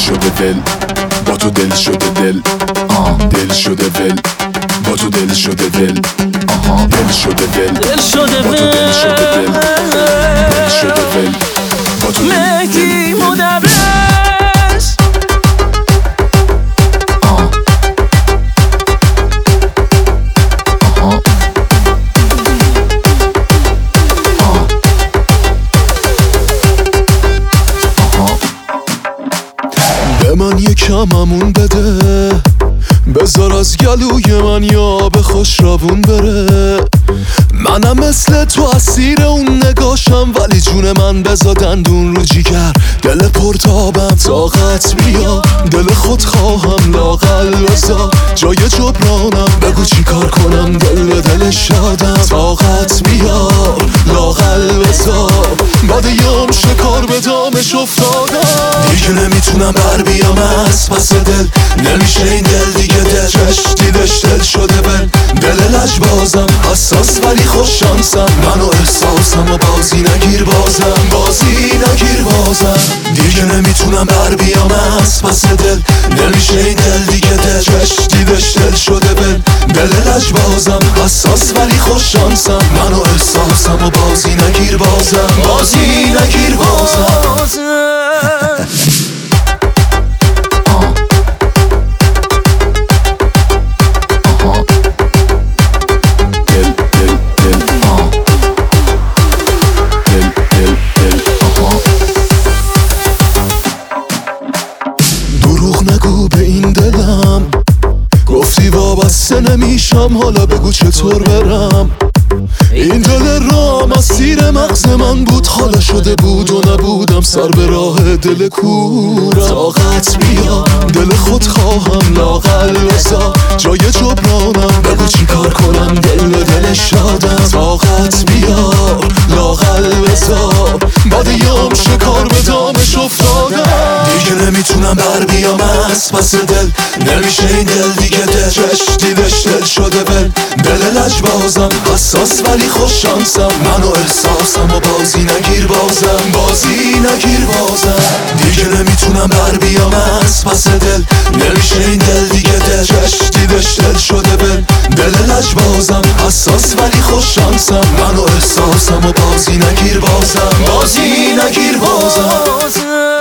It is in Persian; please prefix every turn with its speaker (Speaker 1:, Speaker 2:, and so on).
Speaker 1: شده ول، با تو دل شده دل، دل شده ول، با تو دل شده ول، دل شده ول،
Speaker 2: دل شده
Speaker 1: با تو دل شده دل، دل شده ول، با تو
Speaker 2: مهدی مدرس.
Speaker 3: به من یکممون بده، بذار از گلوی من یا به خوش روون بره. منم مثل تو اسیر اون نگاشم، ولی جون من بذار دندون رو جیگر. دل پرتابم طاقت بیا، دل خود خواهم لاغل بذار. جای جبرانم بگو چی کار کنم، دل به دل شادم. طاقت بیا لاغل بذار، بعدیم شکار به دامش افتادم. دیگه نمیتونم بر بیام از پس دل، نمیشه این دل دیگه دل دیدش دل شده بل. دل لجبازم حساس ولی خوش شانسم، منو احساسم و بازی نگیر بازم، بازی نگیر بازم. دیگه نمیتونم بر بیام از پس دل، نمیشه این دل دیگه دل دیدش دل شده بل. دل لجبازم حساس ولی خوش شانسم، منو احساسم و بازی نگیر بازم، بازی نگیر بازم. دروغ نگو به این دلم، گفتی وابسته نمیشم، حالا بگو چطور برم. این دل رام اسیر مغز من بود، حالا شده بود و نبودم سر به راه دل کورم. طاقت بیا دل خود خواهم لاغل بذار، جای جبرانم بگو چی کار کنم، دل به دل شادم. طاقت بیا لاغل بذار، بعدیم شکار به دامش افتادم. دیگه نمیتونم بر بیام از پس دل، نمیشه این دل دیگه دل دیدش دل شده بل. دل لجبازم حساس ولی خوش شانسم، منو احساسم و بازی نگیر بازم، بازی نگیر بازم. دیگه نمیتونم بر بیام از پس دل، نمیشه این دل دیگه دل دیدش دل شده بل. دل لجبازم حساس ولی خوش شانسم، منو احساسم و بازی نگیر بازم، بازی نگیر بازم.